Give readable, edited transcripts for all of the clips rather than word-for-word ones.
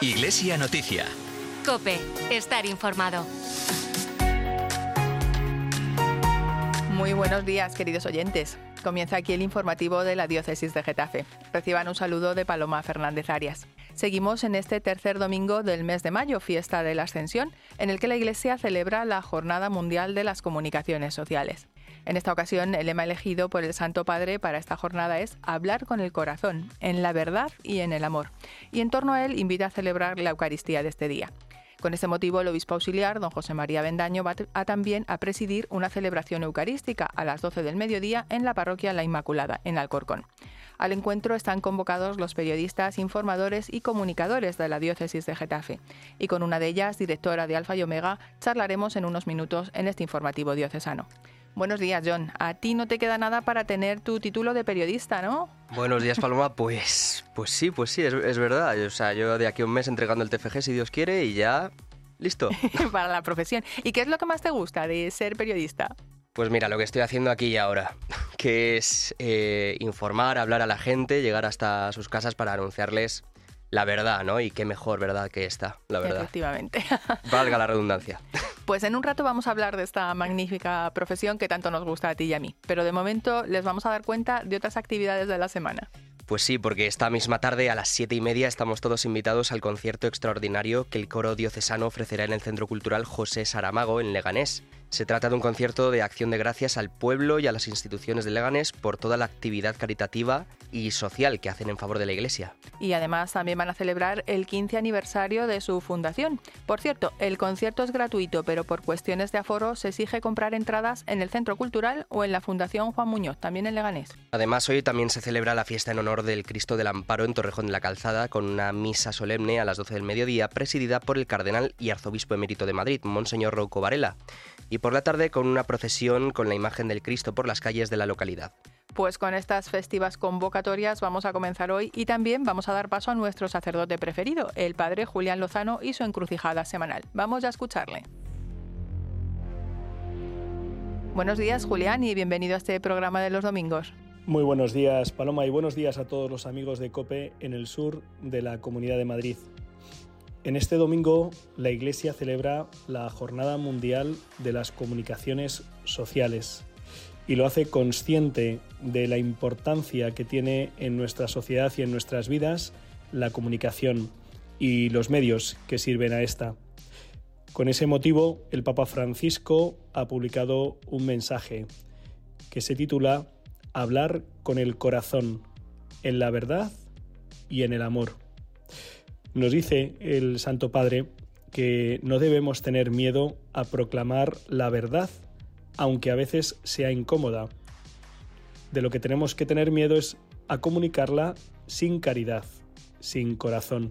Iglesia Noticia. COPE. Estar informado. Muy buenos días, queridos oyentes. Comienza aquí el informativo de la Diócesis de Getafe. Reciban un saludo de Paloma Fernández Arias. Seguimos en este tercer domingo del mes de mayo, fiesta de la Ascensión, en el que la Iglesia celebra la Jornada Mundial de las Comunicaciones Sociales. En esta ocasión, el lema elegido por el Santo Padre para esta jornada es hablar con el corazón, en la verdad y en el amor. Y en torno a él invita a celebrar la Eucaristía de este día. Con este motivo, el obispo auxiliar, don José María Bendaño, va también a presidir una celebración eucarística a las 12 del mediodía en la parroquia La Inmaculada, en Alcorcón. Al encuentro están convocados los periodistas, informadores y comunicadores de la Diócesis de Getafe. Y con una de ellas, directora de Alfa y Omega, charlaremos en unos minutos en este informativo diocesano. Buenos días, John. A ti no te queda nada para tener tu título de periodista, ¿no? Buenos días, Paloma. Pues sí, es verdad. O sea, yo de aquí a un mes entregando el TFG, si Dios quiere, y ya listo. Para la profesión. ¿Y qué es lo que más te gusta de ser periodista? Pues mira, lo que estoy haciendo aquí y ahora, que es informar, hablar a la gente, llegar hasta sus casas para anunciarles la verdad, ¿no? Y qué mejor verdad que esta, la verdad. Efectivamente. Valga la redundancia. Pues en un rato vamos a hablar de esta magnífica profesión que tanto nos gusta a ti y a mí. Pero de momento les vamos a dar cuenta de otras actividades de la semana. Pues sí, porque esta misma tarde a las 7:30 estamos todos invitados al concierto extraordinario que el coro diocesano ofrecerá en el Centro Cultural José Saramago en Leganés. Se trata de un concierto de acción de gracias al pueblo y a las instituciones de Leganés por toda la actividad caritativa y social que hacen en favor de la Iglesia. Y además también van a celebrar el 15 aniversario de su fundación. Por cierto, el concierto es gratuito, pero por cuestiones de aforo se exige comprar entradas en el Centro Cultural o en la Fundación Juan Muñoz, también en Leganés. Además, hoy también se celebra la fiesta en honor del Cristo del Amparo en Torrejón de la Calzada, con una misa solemne a las 12 del mediodía, presidida por el cardenal y arzobispo emérito de Madrid, Monseñor Rouco Varela, y por la tarde con una procesión con la imagen del Cristo por las calles de la localidad. Pues con estas festivas convocatorias vamos a comenzar hoy y también vamos a dar paso a nuestro sacerdote preferido, el padre Julián Lozano y su encrucijada semanal. Vamos ya a escucharle. Buenos días, Julián, y bienvenido a este programa de los domingos. Muy buenos días, Paloma, y buenos días a todos los amigos de COPE en el sur de la Comunidad de Madrid. En este domingo, la Iglesia celebra la Jornada Mundial de las Comunicaciones Sociales y lo hace consciente de la importancia que tiene en nuestra sociedad y en nuestras vidas la comunicación y los medios que sirven a esta. Con ese motivo, el Papa Francisco ha publicado un mensaje que se titula Hablar con el corazón, en la verdad y en el amor. Nos dice el Santo Padre que no debemos tener miedo a proclamar la verdad, aunque a veces sea incómoda. De lo que tenemos que tener miedo es a comunicarla sin caridad, sin corazón.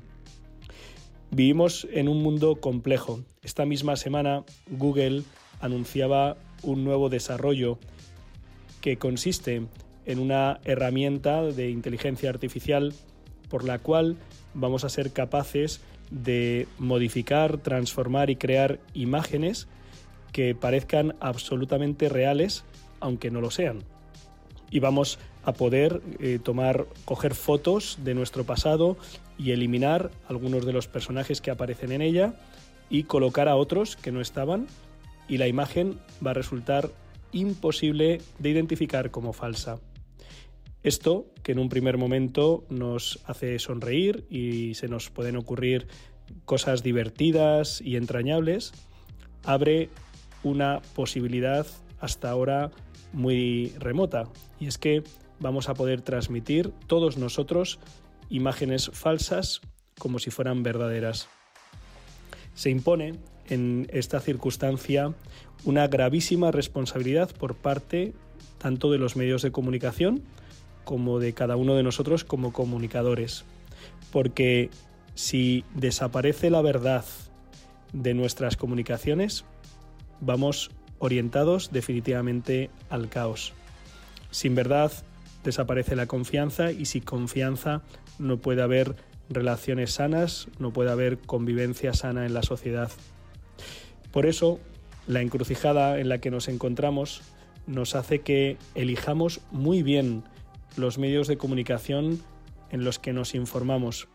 Vivimos en un mundo complejo. Esta misma semana Google anunciaba un nuevo desarrollo que consiste en una herramienta de inteligencia artificial por la cual vamos a ser capaces de modificar, transformar y crear imágenes que parezcan absolutamente reales, aunque no lo sean. Y vamos a poder coger fotos de nuestro pasado y eliminar algunos de los personajes que aparecen en ella y colocar a otros que no estaban, y la imagen va a resultar imposible de identificar como falsa. Esto, que en un primer momento nos hace sonreír y se nos pueden ocurrir cosas divertidas y entrañables, abre una posibilidad hasta ahora muy remota, y es que vamos a poder transmitir todos nosotros imágenes falsas como si fueran verdaderas. Se impone en esta circunstancia una gravísima responsabilidad por parte tanto de los medios de comunicación como de cada uno de nosotros como comunicadores, porque si desaparece la verdad de nuestras comunicaciones, vamos orientados definitivamente al caos. Sin verdad desaparece la confianza, y sin confianza no puede haber relaciones sanas, no puede haber convivencia sana en la sociedad. Por eso, la encrucijada en la que nos encontramos nos hace que elijamos muy bien los medios de comunicación en los que nos informamos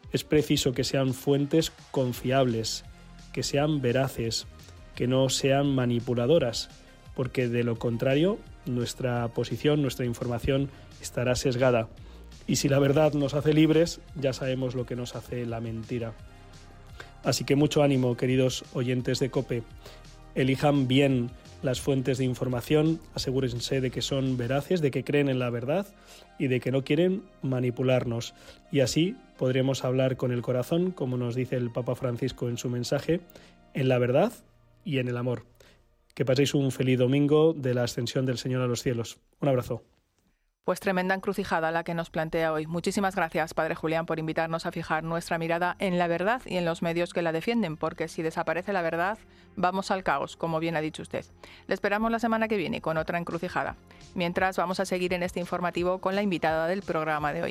Es preciso que sean fuentes confiables, que sean veraces, que no sean manipuladoras, porque de lo contrario nuestra posición, nuestra información estará sesgada. Y si la verdad nos hace libres, ya sabemos lo que nos hace la mentira. Así que mucho ánimo, queridos oyentes de COPE. Elijan bien las fuentes de información, asegúrense de que son veraces, de que creen en la verdad y de que no quieren manipularnos. Y así podremos hablar con el corazón, como nos dice el Papa Francisco en su mensaje, en la verdad y en el amor. Que paséis un feliz domingo de la ascensión del Señor a los cielos. Un abrazo. Pues tremenda encrucijada la que nos plantea hoy. Muchísimas gracias, Padre Julián, por invitarnos a fijar nuestra mirada en la verdad y en los medios que la defienden, porque si desaparece la verdad, vamos al caos, como bien ha dicho usted. Le esperamos la semana que viene con otra encrucijada. Mientras, vamos a seguir en este informativo con la invitada del programa de hoy.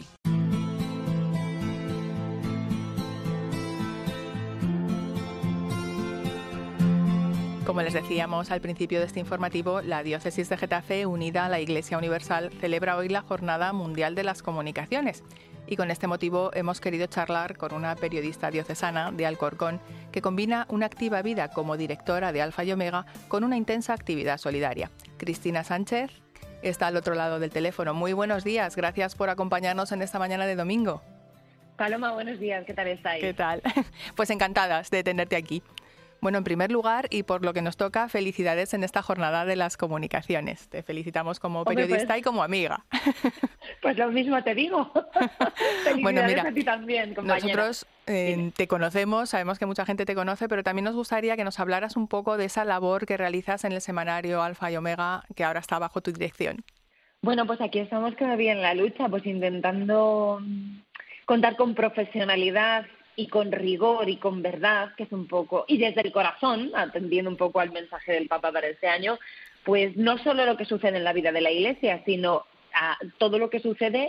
Como les decíamos al principio de este informativo, la Diócesis de Getafe, unida a la Iglesia Universal, celebra hoy la Jornada Mundial de las Comunicaciones. Y con este motivo hemos querido charlar con una periodista diocesana de Alcorcón que combina una activa vida como directora de Alfa y Omega con una intensa actividad solidaria. Cristina Sánchez está al otro lado del teléfono. Muy buenos días, gracias por acompañarnos en esta mañana de domingo. Paloma, buenos días, ¿qué tal estáis? ¿Qué tal? Pues encantadas de tenerte aquí. Bueno, en primer lugar, y por lo que nos toca, felicidades en esta Jornada de las Comunicaciones. Te felicitamos como periodista y como amiga. Pues lo mismo te digo. Felicidades bueno, mira, a ti también, compañera. Nosotros te conocemos, sabemos que mucha gente te conoce, pero también nos gustaría que nos hablaras un poco de esa labor que realizas en el semanario Alfa y Omega, que ahora está bajo tu dirección. Bueno, pues aquí estamos todavía en la lucha, pues intentando contar con profesionalidad y con rigor y con verdad, que es un poco, y desde el corazón, atendiendo un poco al mensaje del Papa para este año, pues no solo lo que sucede en la vida de la Iglesia, sino a todo lo que sucede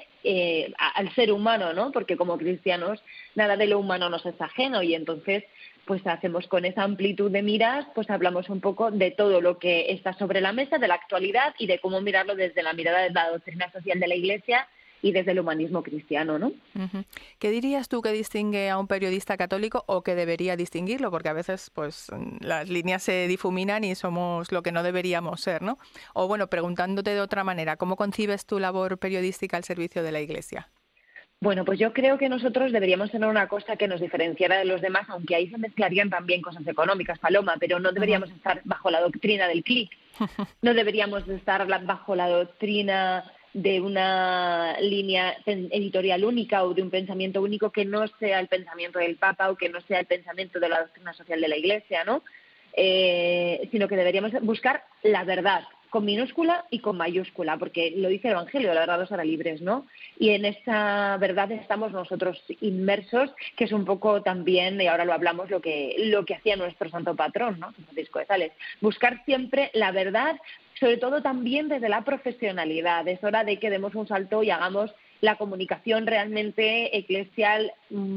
al ser humano, ¿no? Porque como cristianos nada de lo humano nos es ajeno y entonces pues hacemos con esa amplitud de miras, pues hablamos un poco de todo lo que está sobre la mesa, de la actualidad y de cómo mirarlo desde la mirada de la doctrina social de la Iglesia y desde el humanismo cristiano, ¿no? Uh-huh. ¿Qué dirías tú que distingue a un periodista católico o que debería distinguirlo? Porque a veces pues las líneas se difuminan y somos lo que no deberíamos ser, ¿no? O bueno, preguntándote de otra manera, ¿cómo concibes tu labor periodística al servicio de la Iglesia? Bueno, pues yo creo que nosotros deberíamos tener una cosa que nos diferenciara de los demás, aunque ahí se mezclarían también cosas económicas, Paloma, pero no deberíamos estar bajo la doctrina del clic, no deberíamos estar bajo la doctrina de una línea editorial única o de un pensamiento único que no sea el pensamiento del Papa o que no sea el pensamiento de la doctrina social de la Iglesia, ¿no? Sino que deberíamos buscar la verdad, con minúscula y con mayúscula, porque lo dice el Evangelio, la verdad os hará libres, ¿no? Y en esa verdad estamos nosotros inmersos, que es un poco también, y ahora lo hablamos, lo que hacía nuestro santo patrón, ¿no? Francisco de Sales. Buscar siempre la verdad, sobre todo también desde la profesionalidad. Es hora de que demos un salto y hagamos la comunicación realmente eclesial,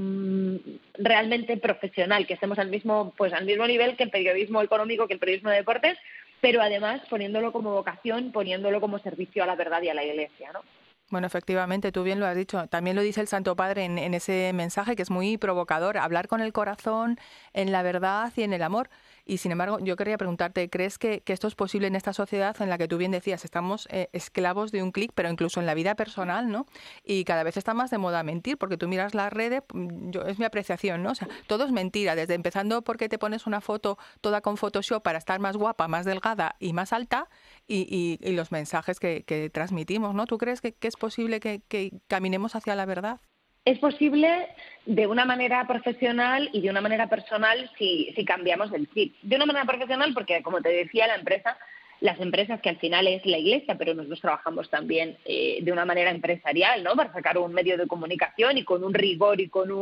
realmente profesional, que estemos al mismo nivel que el periodismo económico, que el periodismo de deportes, pero además poniéndolo como vocación, poniéndolo como servicio a la verdad y a la Iglesia, ¿no? Bueno, efectivamente, tú bien lo has dicho. También lo dice el Santo Padre en ese mensaje que es muy provocador, hablar con el corazón, en la verdad y en el amor. Y sin embargo, yo quería preguntarte, ¿crees que esto es posible en esta sociedad en la que tú bien decías, estamos esclavos de un clic, pero incluso en la vida personal, ¿no? Y cada vez está más de moda mentir, porque tú miras las redes, es mi apreciación, ¿no? O sea, todo es mentira, desde empezando porque te pones una foto toda con Photoshop para estar más guapa, más delgada y más alta, y los mensajes que transmitimos, ¿no? ¿Tú crees que es posible que caminemos hacia la verdad? Es posible de una manera profesional y de una manera personal si cambiamos el chip. De una manera profesional porque, como te decía, las empresas, que al final es la Iglesia, pero nosotros trabajamos también de una manera empresarial, ¿no? Para sacar un medio de comunicación y con un rigor y con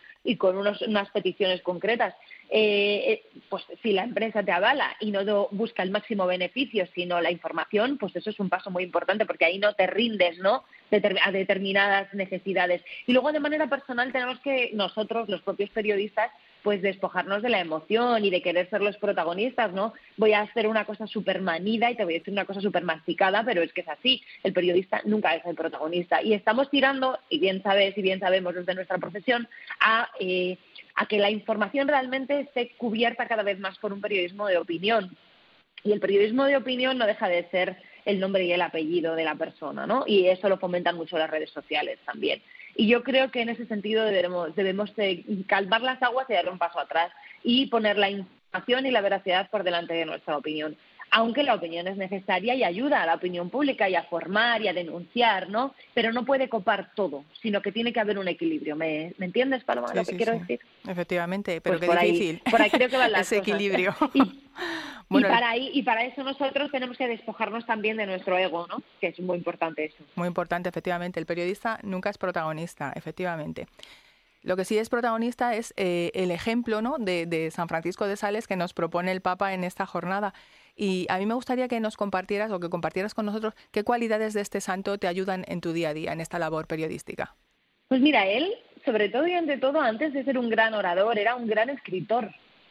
unas peticiones concretas. Pues si la empresa te avala y no busca el máximo beneficio, sino la información, pues eso es un paso muy importante porque ahí no te rindes, ¿no? A determinadas necesidades. Y luego de manera personal tenemos que nosotros, los propios periodistas, pues despojarnos de la emoción y de querer ser los protagonistas, ¿no? Voy a hacer una cosa súper manida y te voy a decir una cosa súper masticada, pero es que es así. El periodista nunca es el protagonista. Y estamos tirando, y bien sabes y bien sabemos desde nuestra profesión, a que la información realmente esté cubierta cada vez más por un periodismo de opinión. Y el periodismo de opinión no deja de ser el nombre y el apellido de la persona, ¿no? Y eso lo fomentan mucho las redes sociales también. Y yo creo que en ese sentido debemos calmar las aguas y dar un paso atrás y poner la información y la veracidad por delante de nuestra opinión. Aunque la opinión es necesaria y ayuda a la opinión pública y a formar y a denunciar, ¿no? Pero no puede copar todo, sino que tiene que haber un equilibrio. ¿Me entiendes, Paloma, sí, lo que quiero decir? Efectivamente, pero pues qué difícil. Por ahí creo que van las ese cosas. Equilibrio. Bueno, y para eso nosotros tenemos que despojarnos también de nuestro ego, ¿no? Que es muy importante eso. Muy importante, efectivamente. El periodista nunca es protagonista, efectivamente. Lo que sí es protagonista es el ejemplo, ¿no?, de San Francisco de Sales que nos propone el Papa en esta jornada. Y a mí me gustaría que nos compartieras o que compartieras con nosotros qué cualidades de este santo te ayudan en tu día a día, en esta labor periodística. Pues mira, él, sobre todo y ante todo, antes de ser un gran orador, era un gran escritor.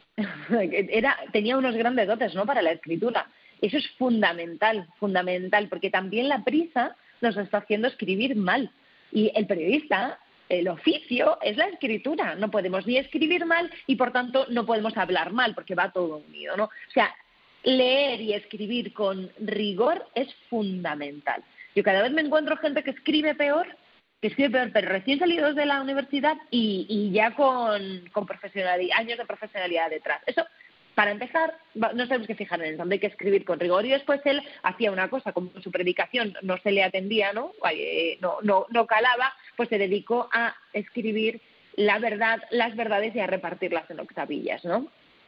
Tenía unos grandes dotes, ¿no?, para la escritura. Eso es fundamental, porque también la prisa nos está haciendo escribir mal. Y el periodista, el oficio es la escritura. No podemos ni escribir mal y, por tanto, no podemos hablar mal, porque va todo unido, ¿no? O sea, leer y escribir con rigor es fundamental. Yo cada vez me encuentro gente que escribe peor, pero recién salidos de la universidad y ya con profesionalidad, años de profesionalidad detrás. Eso, para empezar, nos tenemos que fijar en eso, hay que escribir con rigor. Y después él hacía una cosa, como su predicación no se le atendía, no calaba, pues se dedicó a escribir la verdad, las verdades y a repartirlas en octavillas, ¿no?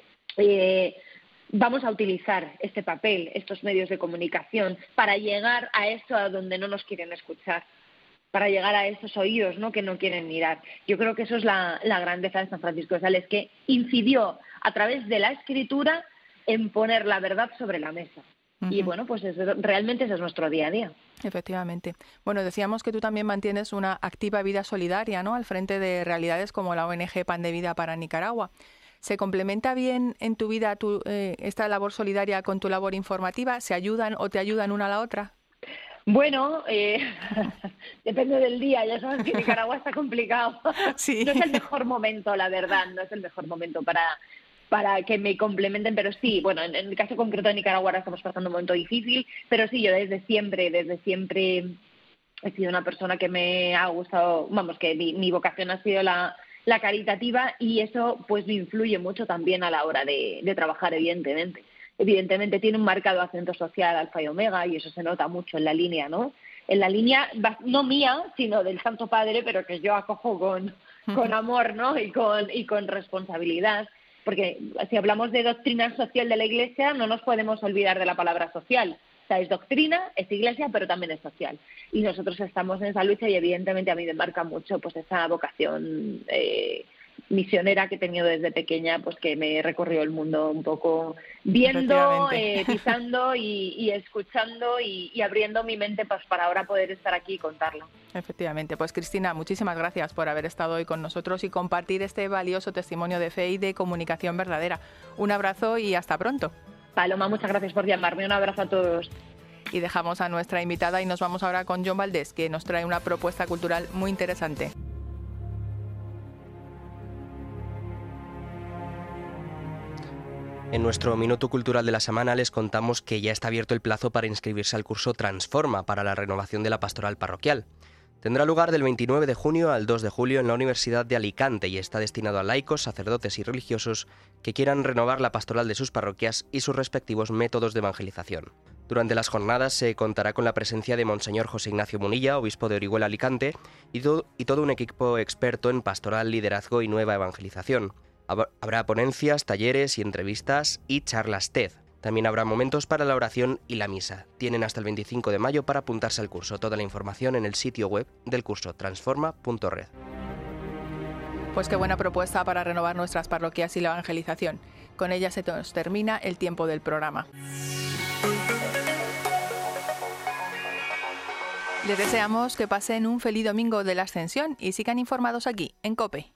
Vamos a utilizar este papel, estos medios de comunicación, para llegar a esto a donde no nos quieren escuchar, para llegar a esos oídos, ¿no?, que no quieren mirar. Yo creo que eso es la grandeza de San Francisco de Sales, que incidió a través de la escritura en poner la verdad sobre la mesa. Uh-huh. Y bueno, pues realmente ese es nuestro día a día. Efectivamente. Bueno, decíamos que tú también mantienes una activa vida solidaria, ¿no?, al frente de realidades como la ONG Pan de Vida para Nicaragua. ¿Se complementa bien en tu vida esta labor solidaria con tu labor informativa? ¿Se ayudan o te ayudan una a la otra? Bueno, depende del día. Ya sabes que Nicaragua está complicado. Sí. No es el mejor momento, la verdad. No es el mejor momento para que me complementen, pero sí, bueno, en el caso concreto de Nicaragua ahora estamos pasando un momento difícil, pero sí, yo desde siempre he sido una persona que me ha gustado, vamos, que mi vocación ha sido la caritativa, y eso pues me influye mucho también a la hora de trabajar, evidentemente. Evidentemente tiene un marcado acento social Alfa y Omega, y eso se nota mucho en la línea, ¿no? En la línea, no mía, sino del Santo Padre, pero que yo acojo con amor, ¿no? Y con responsabilidad. Porque si hablamos de doctrina social de la Iglesia, no nos podemos olvidar de la palabra social. O sea, es doctrina, es Iglesia, pero también es social. Y nosotros estamos en esa lucha, y evidentemente a mí me marca mucho pues esa vocación misionera que he tenido desde pequeña, pues que me recorrió el mundo un poco viendo, pisando y escuchando y abriendo mi mente pues para ahora poder estar aquí y contarlo. Efectivamente. Pues Cristina, muchísimas gracias por haber estado hoy con nosotros y compartir este valioso testimonio de fe y de comunicación verdadera. Un abrazo y hasta pronto. Paloma, muchas gracias por llamarme. Un abrazo a todos. Y dejamos a nuestra invitada y nos vamos ahora con John Valdés, que nos trae una propuesta cultural muy interesante. En nuestro Minuto Cultural de la semana les contamos que ya está abierto el plazo para inscribirse al curso Transforma para la renovación de la pastoral parroquial. Tendrá lugar del 29 de junio al 2 de julio en la Universidad de Alicante y está destinado a laicos, sacerdotes y religiosos que quieran renovar la pastoral de sus parroquias y sus respectivos métodos de evangelización. Durante las jornadas se contará con la presencia de Monseñor José Ignacio Munilla, obispo de Orihuela Alicante, y todo un equipo experto en pastoral, liderazgo y nueva evangelización. Habrá ponencias, talleres y entrevistas y charlas TED. También habrá momentos para la oración y la misa. Tienen hasta el 25 de mayo para apuntarse al curso. Toda la información en el sitio web del curso, transforma.red. Pues qué buena propuesta para renovar nuestras parroquias y la evangelización. Con ella se nos termina el tiempo del programa. Les deseamos que pasen un feliz domingo de la Ascensión y sigan informados aquí, en COPE.